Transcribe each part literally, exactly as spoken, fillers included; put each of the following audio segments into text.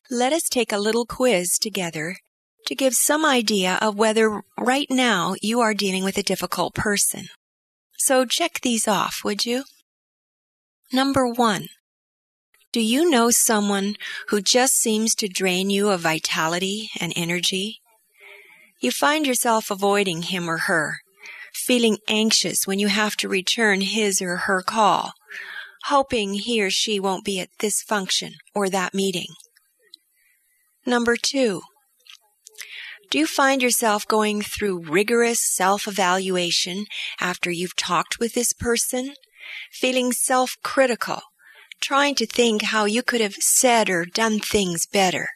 let us take a little quiz together to give some idea of whether right now you are dealing with a difficult person. So check these off, would you? Number one, do you know someone who just seems to drain you of vitality and energy? You find yourself avoiding him or her, feeling anxious when you have to return his or her call, hoping he or she won't be at this function or that meeting. Number two, do you find yourself going through rigorous self-evaluation after you've talked with this person, feeling self-critical, trying to think how you could have said or done things better?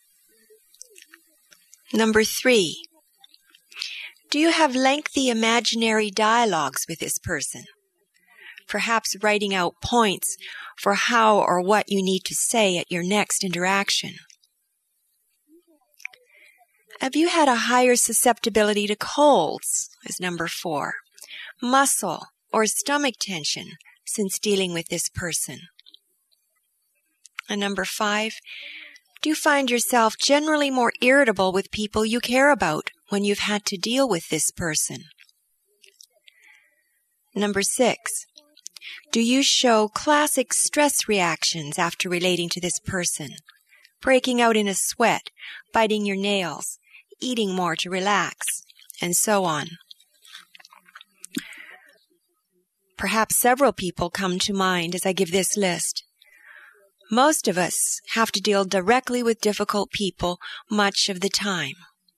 Number three, do you have lengthy imaginary dialogues with this person? Perhaps writing out points for how or what you need to say at your next interaction. Have you had a higher susceptibility to colds, as number four, muscle or stomach tension since dealing with this person? And number five, do you find yourself generally more irritable with people you care about when you've had to deal with this person? Number six, do you show classic stress reactions after relating to this person, breaking out in a sweat, biting your nails, eating more to relax, and so on? Perhaps several people come to mind as I give this list. Most of us have to deal directly with difficult people much of the time.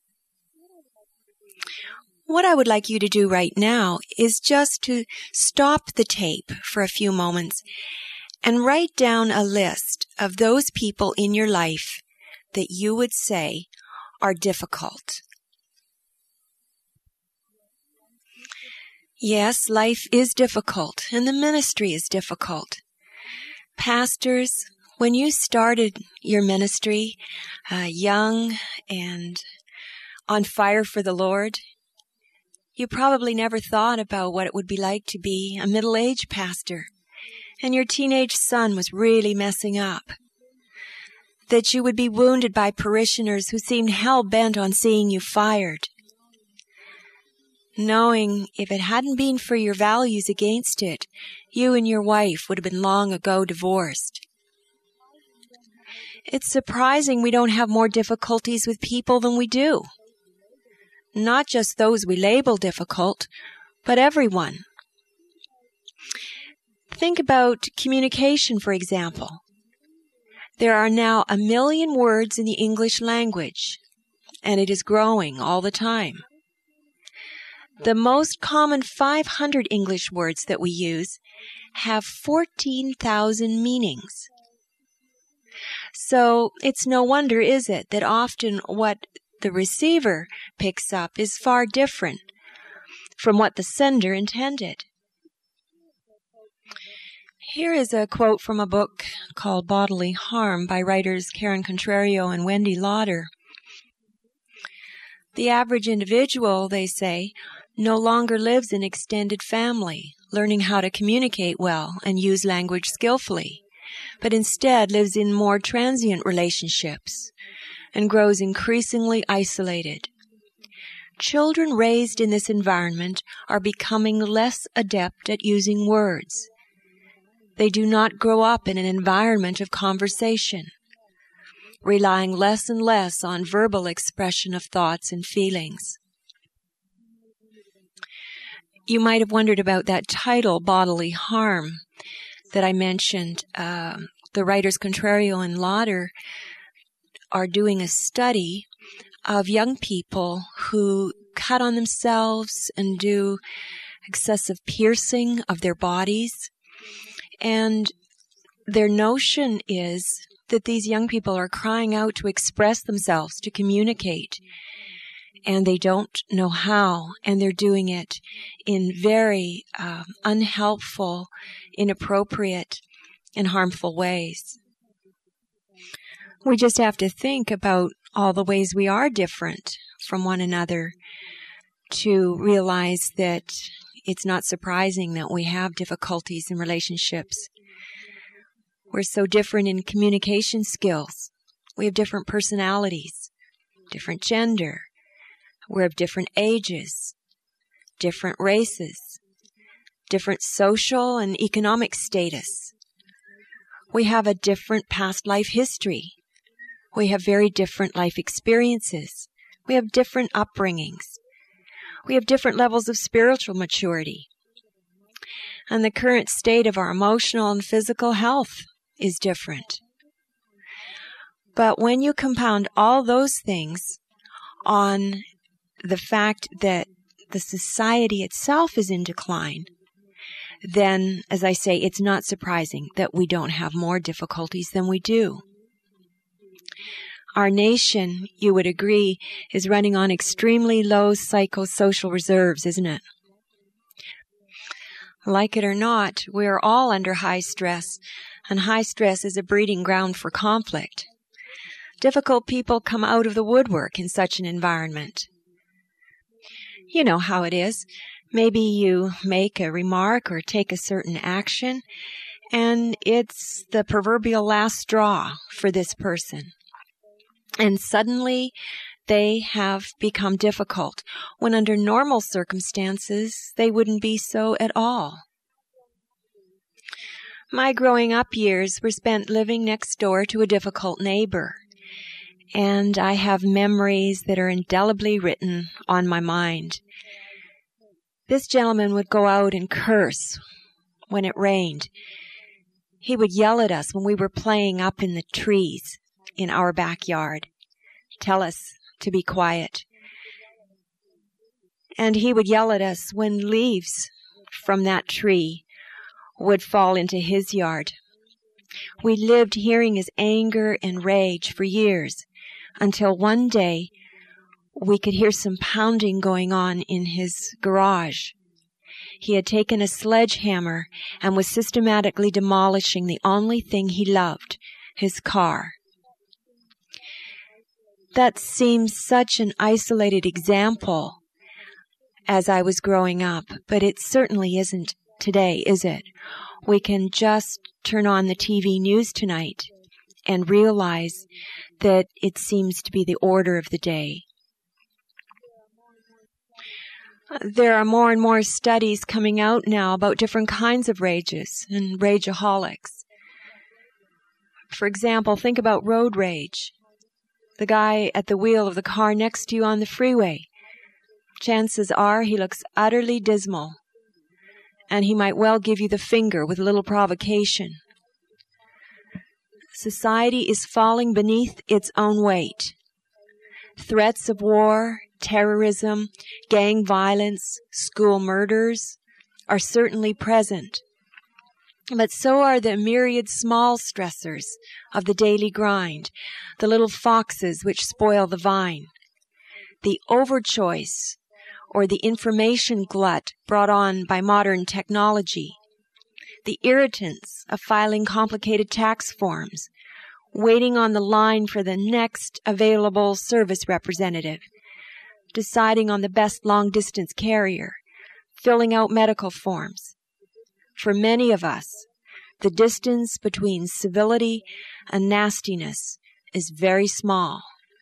What I would like you to do right now is just to stop the tape for a few moments and write down a list of those people in your life that you would say are difficult. Yes, life is difficult, and the ministry is difficult. Pastors, when you started your ministry, uh, young and on fire for the Lord, you probably never thought about what it would be like to be a middle-aged pastor, and your teenage son was really messing up. That you would be wounded by parishioners who seemed hell-bent on seeing you fired. Knowing if it hadn't been for your values against it, you and your wife would have been long ago divorced. It's surprising we don't have more difficulties with people than we do. Not just those we label difficult, but everyone. Think about communication, for example. There are now a million words in the English language, and it is growing all the time. The most common five hundred English words that we use have fourteen thousand meanings. So it's no wonder, is it, that often what the receiver picks up is far different from what the sender intended. Here is a quote from a book called Bodily Harm by writers Karen Contrario and Wendy Lauder. The average individual, they say, no longer lives in extended family, learning how to communicate well and use language skillfully, but instead lives in more transient relationships and grows increasingly isolated. Children raised in this environment are becoming less adept at using words. They do not grow up in an environment of conversation, relying less and less on verbal expression of thoughts and feelings. You might have wondered about that title, Bodily Harm, that I mentioned. Uh, the writers Contrario and Lauder are doing a study of young people who cut on themselves and do excessive piercing of their bodies. And their notion is that these young people are crying out to express themselves, to communicate, and they don't know how, and they're doing it in very um, unhelpful, inappropriate, and harmful ways. We just have to think about all the ways we are different from one another to realize that it's not surprising that we have difficulties in relationships. We're so different in communication skills, We have different personalities, different gender. We're of different ages, different races, different social and economic status. We have a different past life history. We have very different life experiences. We have different upbringings. We have different levels of spiritual maturity. And the current state of our emotional and physical health is different. But when you compound all those things on the fact that the society itself is in decline, then, as I say, it's not surprising that we don't have more difficulties than we do. Our nation, you would agree, is running on extremely low psychosocial reserves, isn't it? Like it or not, we are all under high stress, and high stress is a breeding ground for conflict. Difficult people come out of the woodwork in such an environment. You know how it is. Maybe you make a remark or take a certain action, and it's the proverbial last straw for this person. And suddenly they have become difficult, when under normal circumstances they wouldn't be so at all. My growing up years were spent living next door to a difficult neighbor, and I have memories that are indelibly written on my mind. This gentleman would go out and curse when it rained. He would yell at us when we were playing up in the trees in our backyard, tell us to be quiet. And he would yell at us when leaves from that tree would fall into his yard. We lived hearing his anger and rage for years, until one day we could hear some pounding going on in his garage. He had taken a sledgehammer and was systematically demolishing the only thing he loved, his car. That seems such an isolated example as I was growing up, but it certainly isn't today, is it? We can just turn on the T V news tonight and realize that it seems to be the order of the day. There are more and more studies coming out now about different kinds of rages and rageaholics. For example, think about road rage. The guy at the wheel of the car next to you on the freeway. Chances are he looks utterly dismal, and he might well give you the finger with little provocation. Society is falling beneath its own weight. Threats of war, terrorism, gang violence, school murders are certainly present. But so are the myriad small stressors of the daily grind, the little foxes which spoil the vine, the overchoice or the information glut brought on by modern technology, the irritants of filing complicated tax forms, waiting on the line for the next available service representative, deciding on the best long-distance carrier, filling out medical forms. For many of us, the distance between civility and nastiness is very small.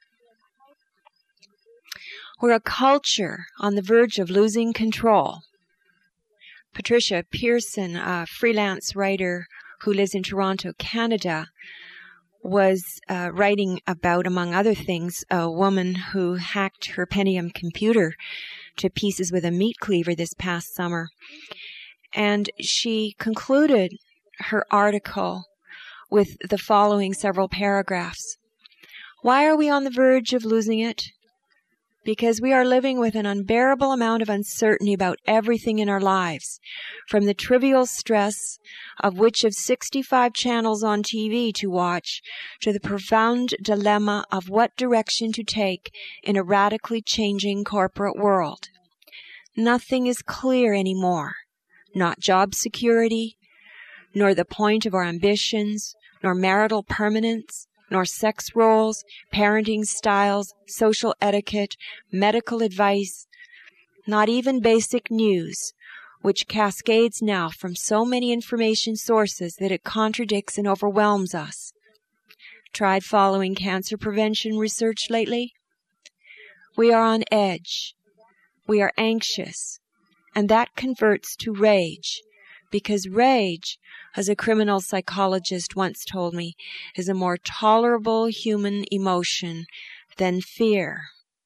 We're a culture on the verge of losing control. Patricia Pearson, a freelance writer who lives in Toronto, Canada, was uh, writing about, among other things, a woman who hacked her Pentium computer to pieces with a meat cleaver this past summer. And she concluded her article with the following several paragraphs. Why are we on the verge of losing it? Because we are living with an unbearable amount of uncertainty about everything in our lives, from the trivial stress of which of sixty-five channels on T V to watch, to the profound dilemma of what direction to take in a radically changing corporate world. Nothing is clear anymore, not job security, nor the point of our ambitions, nor marital permanence, nor sex roles, parenting styles, social etiquette, medical advice, not even basic news, which cascades now from so many information sources that it contradicts and overwhelms us. tried following cancer prevention research lately? We are on edge. We are anxious. And that converts to rage, because rage, as a criminal psychologist once told me, is a more tolerable human emotion than fear.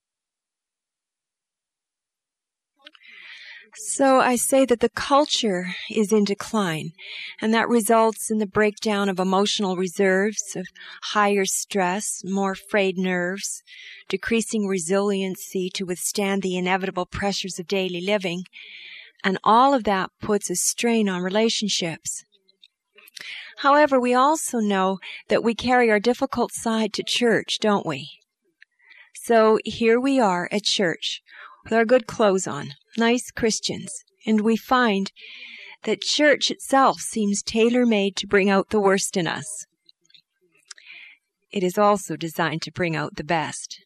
So I say that the culture is in decline, and that results in the breakdown of emotional reserves, of higher stress, more frayed nerves, decreasing resiliency to withstand the inevitable pressures of daily living, and all of that puts a strain on relationships. However, we also know that we carry our difficult side to church, don't we? So here we are at church with our good clothes on, nice Christians, and we find that church itself seems tailor-made to bring out the worst in us. It is also designed to bring out the best.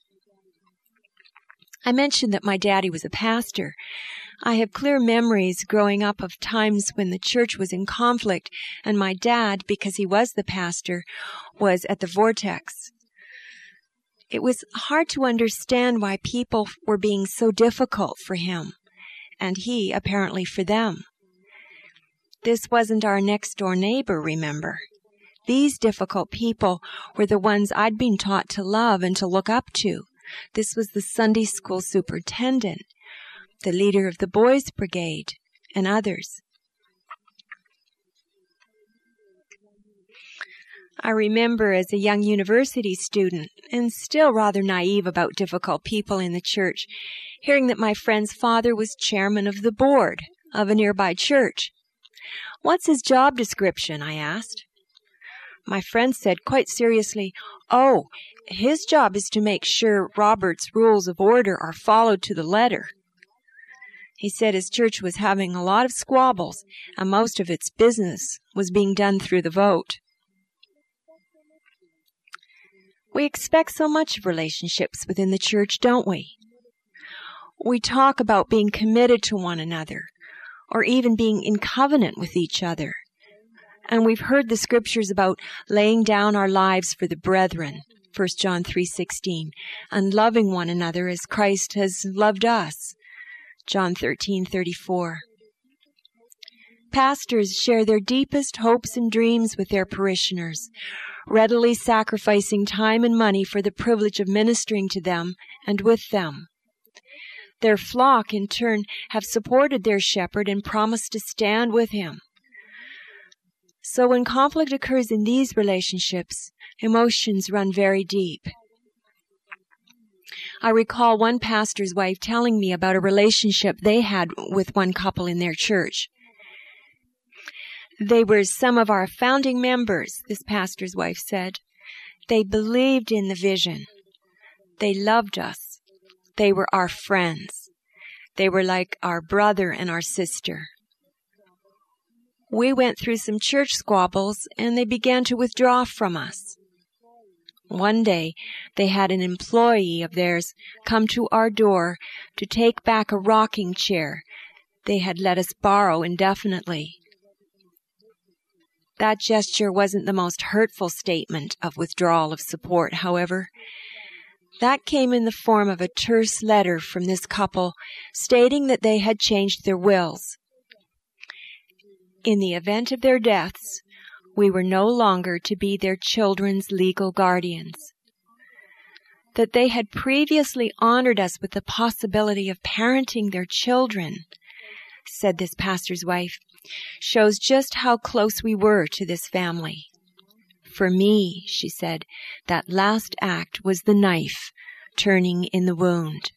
I mentioned that my daddy was a pastor. I have clear memories growing up of times when the church was in conflict, and my dad, because he was the pastor, was at the vortex. It was hard to understand why people were being so difficult for him, and he, apparently, for them. This wasn't our next-door neighbor, remember. These difficult people were the ones I'd been taught to love and to look up to. This was the Sunday school superintendent, the leader of the boys' brigade, and others. I remember as a young university student, and still rather naive about difficult people in the church, hearing that my friend's father was chairman of the board of a nearby church. "What's his job description?" I asked. My friend said quite seriously, "Oh, his job is to make sure Robert's rules of order are followed to the letter." He said his church was having a lot of squabbles, and most of its business was being done through the vote. We expect so much of relationships within the church, don't we? We talk about being committed to one another, or even being in covenant with each other. And we've heard the scriptures about laying down our lives for the brethren, First John three sixteen, and loving one another as Christ has loved us, John thirteen thirty-four. Pastors share their deepest hopes and dreams with their parishioners, readily sacrificing time and money for the privilege of ministering to them and with them. Their flock, in turn, have supported their shepherd and promised to stand with him. So when conflict occurs in these relationships, emotions run very deep. I recall one pastor's wife telling me about a relationship they had with one couple in their church. They were some of our founding members, this pastor's wife said. They believed in the vision. They loved us. They were our friends. They were like our brother and our sister. We went through some church squabbles, and they began to withdraw from us. One day, they had an employee of theirs come to our door to take back a rocking chair they had let us borrow indefinitely. That gesture wasn't the most hurtful statement of withdrawal of support, however. That came in the form of a terse letter from this couple stating that they had changed their wills. In the event of their deaths, we were no longer to be their children's legal guardians. That they had previously honored us with the possibility of parenting their children, said this pastor's wife, shows just how close we were to this family. For me, she said, that last act was the knife turning in the wound.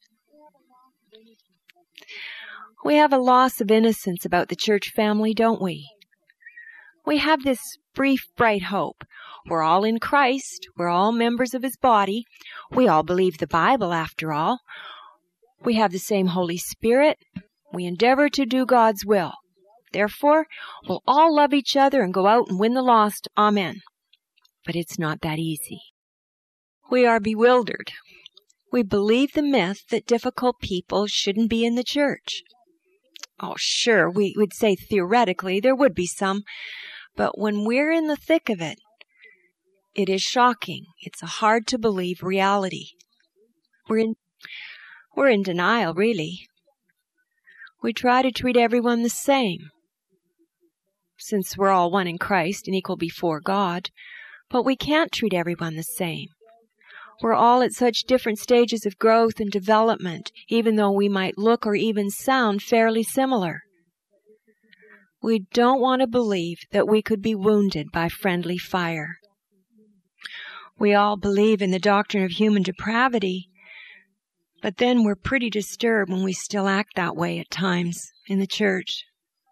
We have a loss of innocence about the church family, don't we? We have this brief, bright hope. We're all in Christ. We're all members of his body. We all believe the Bible, after all. We have the same Holy Spirit. We endeavor to do God's will. Therefore, we'll all love each other and go out and win the lost. Amen. But it's not that easy. We are bewildered. We believe the myth that difficult people shouldn't be in the church. Oh, sure, we would say theoretically there would be some, but when we're in the thick of it, It is shocking. It's a hard to believe reality. We're in, we're in denial, really. We try to treat everyone the same, since we're all one in Christ and equal before God, but we can't treat everyone the same. We're all at such different stages of growth and development, even though we might look or even sound fairly similar. We don't want to believe that we could be wounded by friendly fire. We all believe in the doctrine of human depravity, but then we're pretty disturbed when we still act that way at times in the church.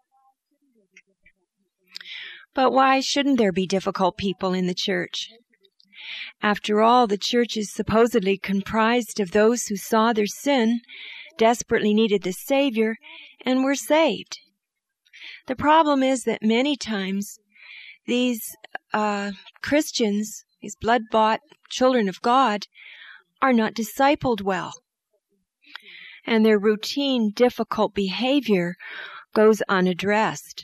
But why shouldn't there be difficult people in the church? After all, the church is supposedly comprised of those who saw their sin, desperately needed the Savior, and were saved. The problem is that many times these uh, Christians, these blood-bought children of God, are not discipled well. And their routine, difficult behavior goes unaddressed.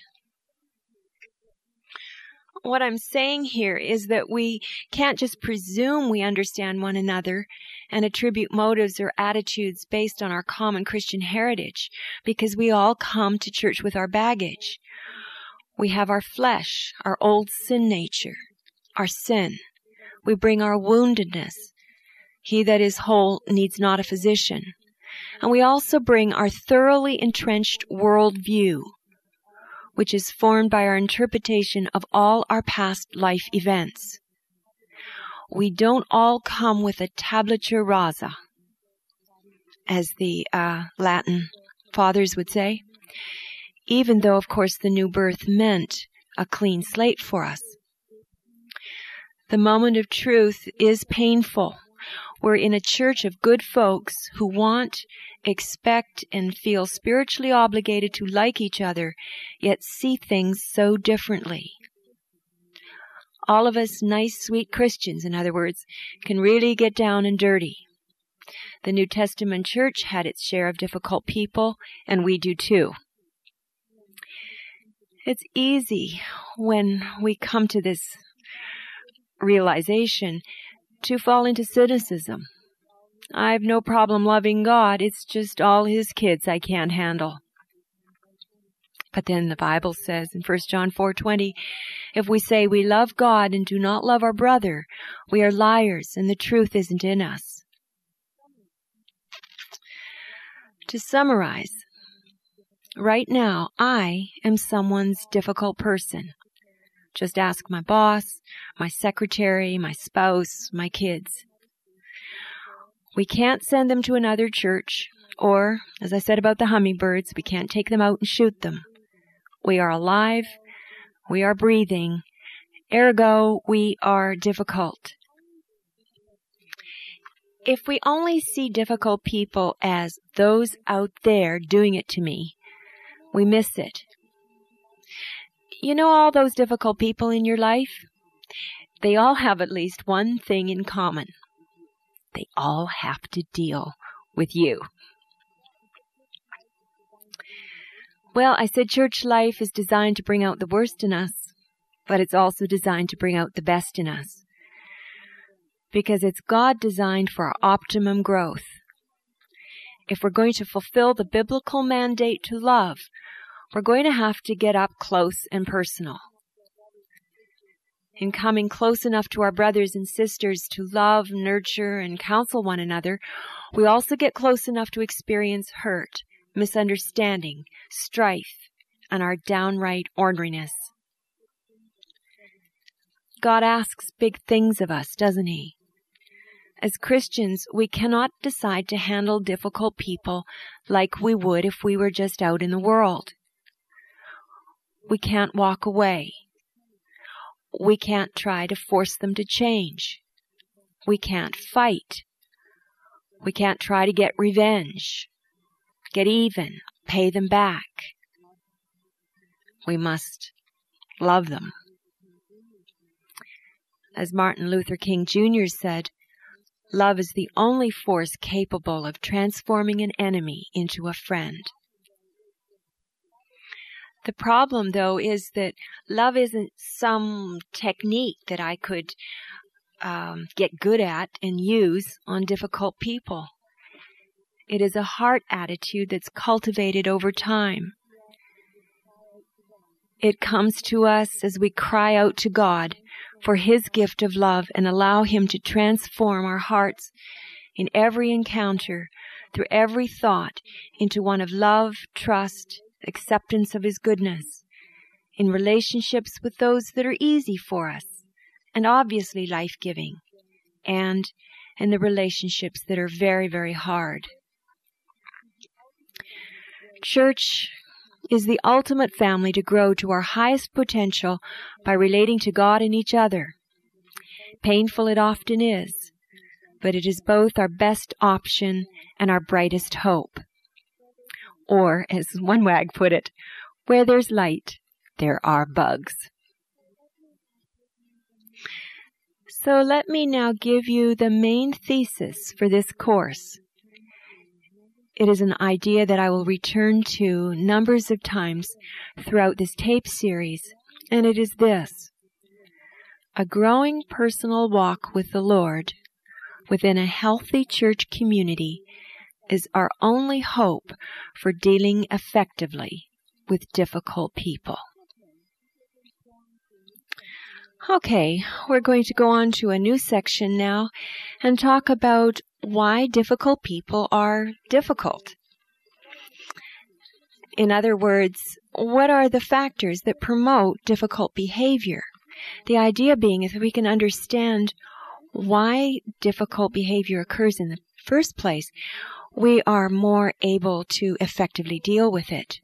What I'm saying here is that we can't just presume we understand one another and attribute motives or attitudes based on our common Christian heritage, because we all come to church with our baggage. We have our flesh, our old sin nature, our sin. We bring our woundedness. He that is whole needs not a physician. And we also bring our thoroughly entrenched worldview, which is formed by our interpretation of all our past life events. We don't all come with a tabulature rasa, as the uh, Latin fathers would say, even though, of course, the new birth meant a clean slate for us. The moment of truth is painful. We're in a church of good folks who want, expect, and feel spiritually obligated to like each other, yet see things so differently. All of us nice, sweet Christians, in other words, can really get down and dirty. The New Testament church had its share of difficult people, and we do too. It's easy when we come to this realization to fall into cynicism. I have no problem loving God. It's just all His kids I can't handle. But then the Bible says in First John four twenty, if we say we love God and do not love our brother, we are liars and the truth isn't in us. To summarize, right now I am someone's difficult person. Just ask my boss, my secretary, my spouse, my kids. We can't send them to another church, or, as I said about the hummingbirds, we can't take them out and shoot them. We are alive, we are breathing, ergo, we are difficult. If we only see difficult people as those out there doing it to me, we miss it. You know all those difficult people in your life? They all have at least one thing in common. They all have to deal with you. Well, I said church life is designed to bring out the worst in us, but it's also designed to bring out the best in us. Because it's God designed for our optimum growth. If we're going to fulfill the biblical mandate to love, we're going to have to get up close and personal. In coming close enough to our brothers and sisters to love, nurture, and counsel one another, we also get close enough to experience hurt, misunderstanding, strife, and our downright orneriness. God asks big things of us, doesn't He? As Christians, we cannot decide to handle difficult people like we would if we were just out in the world. We can't walk away. We can't try to force them to change. We can't fight. We can't try to get revenge, get even, pay them back. We must love them. As Martin Luther King Junior said, love is the only force capable of transforming an enemy into a friend. The problem, though, is that love isn't some technique that I could um, get good at and use on difficult people. It is a heart attitude that's cultivated over time. It comes to us as we cry out to God for His gift of love and allow Him to transform our hearts in every encounter, through every thought, into one of love, trust, acceptance of His goodness, in relationships with those that are easy for us and obviously life-giving, and in the relationships that are very, very hard. Church is the ultimate family to grow to our highest potential by relating to God and each other. Painful it often is, but it is both our best option and our brightest hope. Or, as one wag put it, where there's light, there are bugs. So let me now give you the main thesis for this course. It is an idea that I will return to numbers of times throughout this tape series, and it is this. A growing personal walk with the Lord within a healthy church community is our only hope for dealing effectively with difficult people. Okay, we're going to go on to a new section now and talk about why difficult people are difficult. In other words, what are the factors that promote difficult behavior? The idea being is that we can understand why difficult behavior occurs in the first place, we are more able to effectively deal with it.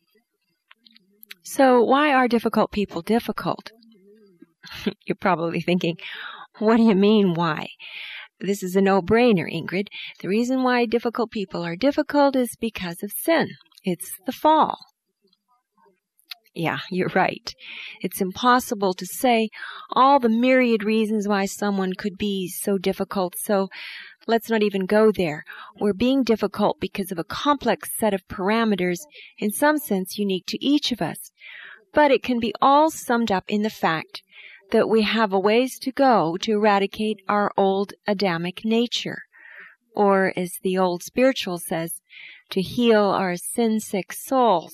So why are difficult people difficult? You're probably thinking, what do you mean, why? This is a no-brainer, Ingrid. The reason why difficult people are difficult is because of sin. It's the fall. Yeah, you're right. It's impossible to say all the myriad reasons why someone could be so difficult, so let's not even go there. We're being difficult because of a complex set of parameters, in some sense unique to each of us. But it can be all summed up in the fact that we have a ways to go to eradicate our old Adamic nature, or as the old spiritual says, to heal our sin-sick souls.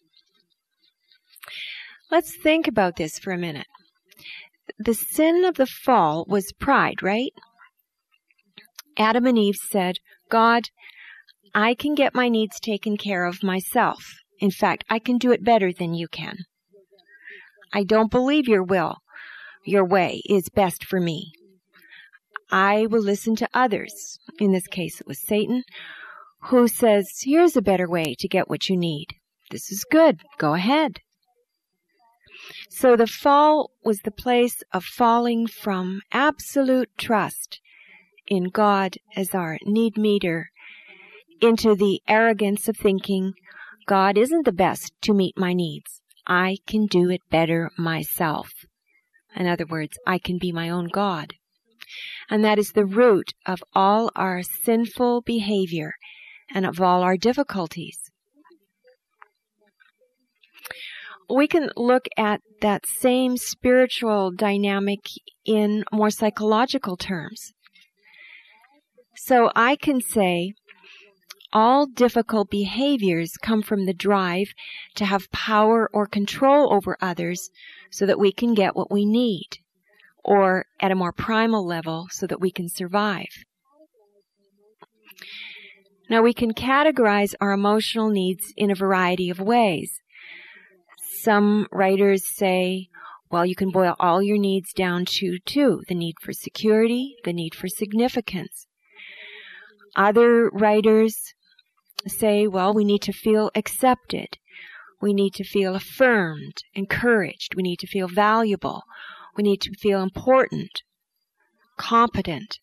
Let's think about this for a minute. The sin of the fall was pride, right? Adam and Eve said, God, I can get my needs taken care of myself. In fact, I can do it better than you can. I don't believe your will. Your way is best for me. I will listen to others. In this case, it was Satan, who says, here's a better way to get what you need. This is good. Go ahead. So the fall was the place of falling from absolute trust in God as our need meter into the arrogance of thinking, God isn't the best to meet my needs. I can do it better myself. In other words, I can be my own God. And that is the root of all our sinful behavior and of all our difficulties. We can look at that same spiritual dynamic in more psychological terms. So I can say all difficult behaviors come from the drive to have power or control over others so that we can get what we need, or at a more primal level so that we can survive. Now we can categorize our emotional needs in a variety of ways. Some writers say, well, you can boil all your needs down to two, the need for security, the need for significance. Other writers say, well, we need to feel accepted. We need to feel affirmed, encouraged. We need to feel valuable. We need to feel important, competent.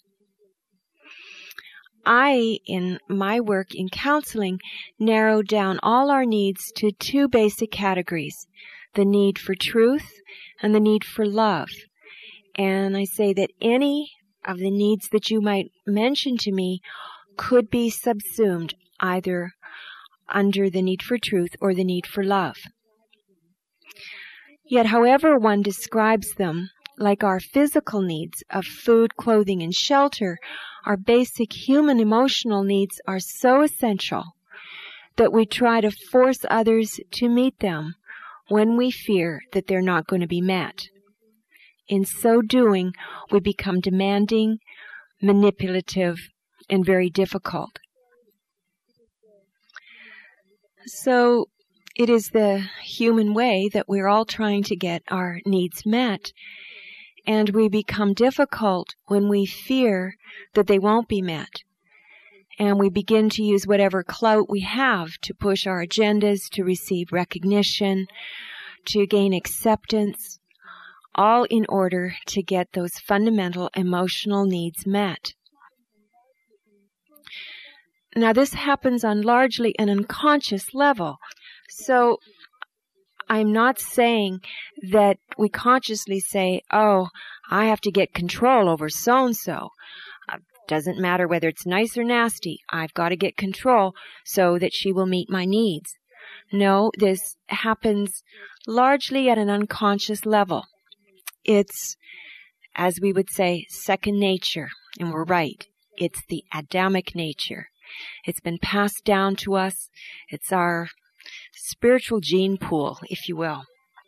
I, in my work in counseling, narrowed down all our needs to two basic categories, the need for truth and the need for love. And I say that any of the needs that you might mention to me could be subsumed either under the need for truth or the need for love. Yet however one describes them, like our physical needs of food, clothing, and shelter, our basic human emotional needs are so essential that we try to force others to meet them when we fear that they're not going to be met. In so doing, we become demanding, manipulative, and very difficult. So, it is the human way that we're all trying to get our needs met, and we become difficult when we fear that they won't be met. And we begin to use whatever clout we have to push our agendas, to receive recognition, to gain acceptance, all in order to get those fundamental emotional needs met. Now, this happens on largely an unconscious level. So, I'm not saying that we consciously say, oh, I have to get control over so-and-so. Uh, doesn't matter whether it's nice or nasty. I've got to get control so that she will meet my needs. No, this happens largely at an unconscious level. It's, as we would say, second nature. And we're right. It's the Adamic nature. It's been passed down to us. It's our spiritual gene pool, if you will.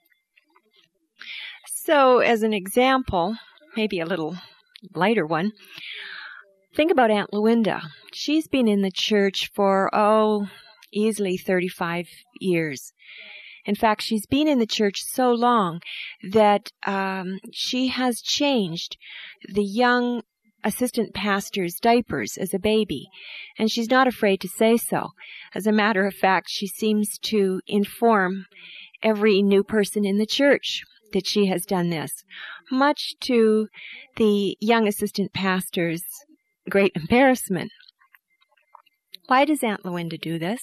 So, as an example, maybe a little lighter one, think about Aunt Luinda. She's been in the church for, oh, easily thirty-five years. In fact, she's been in the church so long that um, she has changed the young assistant pastor's diapers as a baby, and she's not afraid to say so. As a matter of fact, she seems to inform every new person in the church that she has done this, much to the young assistant pastor's great embarrassment. Why does Aunt Luinda do this?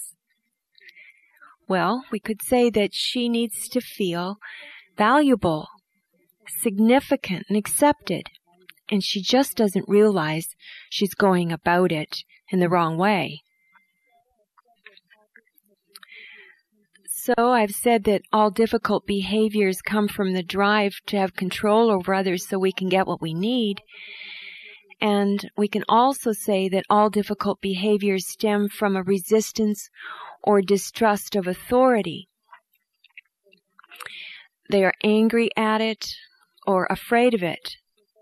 Well, we could say that she needs to feel valuable, significant, and accepted. And she just doesn't realize she's going about it in the wrong way. So I've said that all difficult behaviors come from the drive to have control over others so we can get what we need. And we can also say that all difficult behaviors stem from a resistance or distrust of authority. They are angry at it or afraid of it.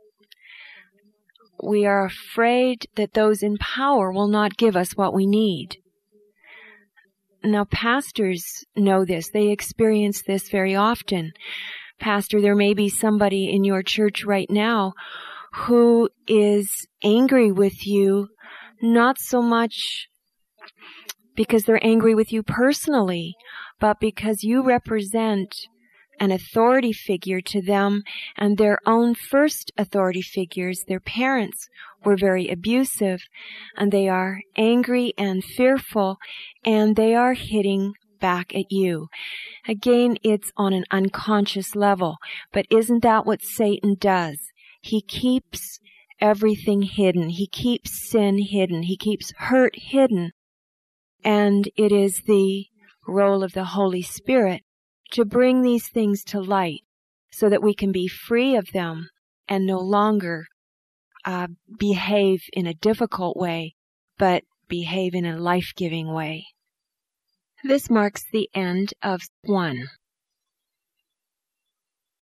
We are afraid that those in power will not give us what we need. Now, pastors know this. They experience this very often. Pastor, there may be somebody in your church right now who is angry with you, not so much because they're angry with you personally, but because you represent an authority figure to them, and their own first authority figures, their parents, were very abusive, and they are angry and fearful, and they are hitting back at you. Again, it's on an unconscious level, but isn't that what Satan does? He keeps everything hidden. He keeps sin hidden. He keeps hurt hidden, and it is the role of the Holy Spirit to bring these things to light so that we can be free of them and no longer uh, behave in a difficult way, but behave in a life-giving way. This marks the end of one.